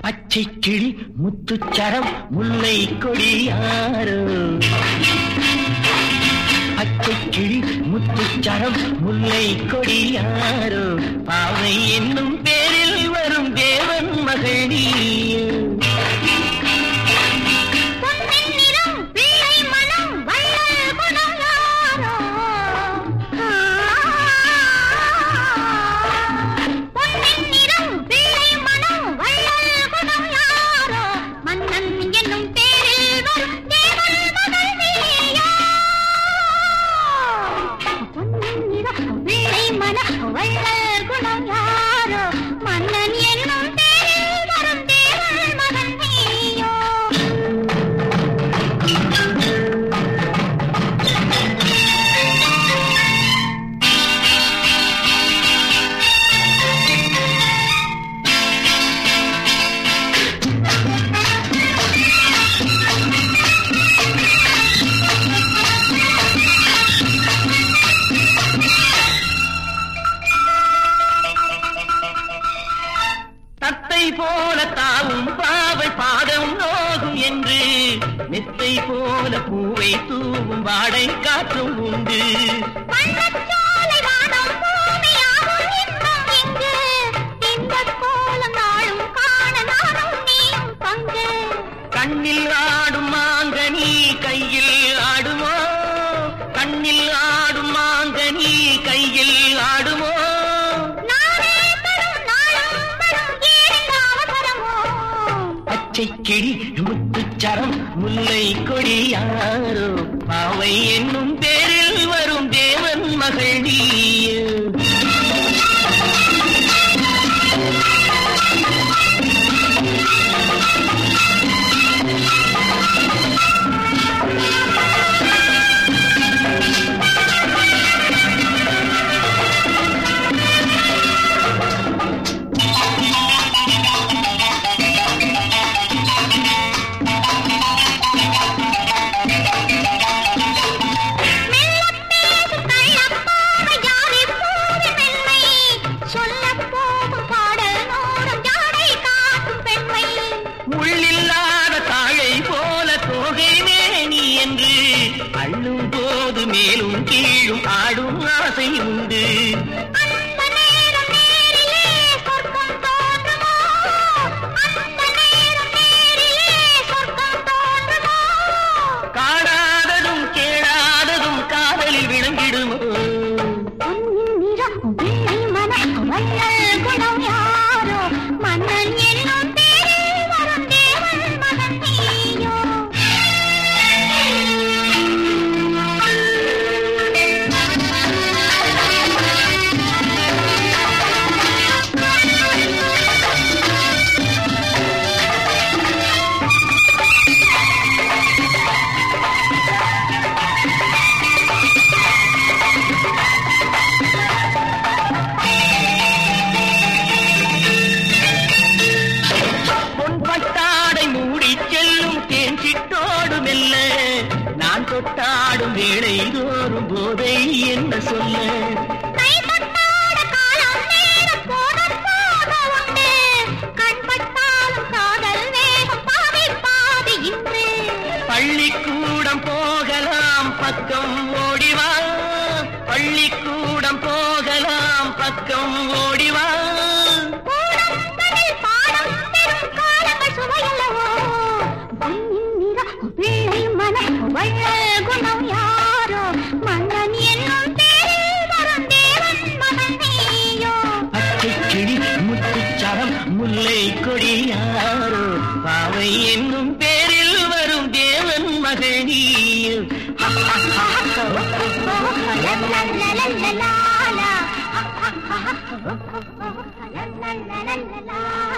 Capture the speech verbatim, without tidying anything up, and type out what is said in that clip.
பச்சை கிளி முத்துச்சரம் முல்லை கொடியாரோ பச்சை கிளி முத்துச்சரம் முல்லை கொடியாரோ பாவை என்னும் பேரில் வரும் தேவன் மகள் போல தாவும் பாவை பாதம் நோகும் என்று மெத்தை போல பூவை தூவும் வாடை காற்றும் உண்டு கண்ணில் ஆடும் மாங்கனி கையில் ஆடுமோ கண்ணில் ஆடும் மாங்கனி கையில் ஆடுமோ கிளி முத்துச்சரம் முல்லை கொடியாரோ பாவை என்னும் பேரில் வரும் தேவன் மகள் நீ அள்ளும் போது மேலும் கீழும் ஆடும் ஆசை உண்டு காணாததும் கேளாததும் காதலில் விளங்கிடுமோ நான் தொட்டாடும் வேளை தோறும் போதை என்ன சொல்ல பள்ளிக்கூடம் போகலாம் பக்கம் ஓடிவா பள்ளிக்கூடம் போகலாம் பக்கம் ஓடிவா குணம் யாரோ மன்னன் என்னும் பேரில் வரும் தேவன் மகன் நீயோ பச்சை கிளி முத்துச்சரம் முல்லை கொடியாரோ பாவை என்னும் பேரில் வரும் தேவன் மகள் நீயோ la la la la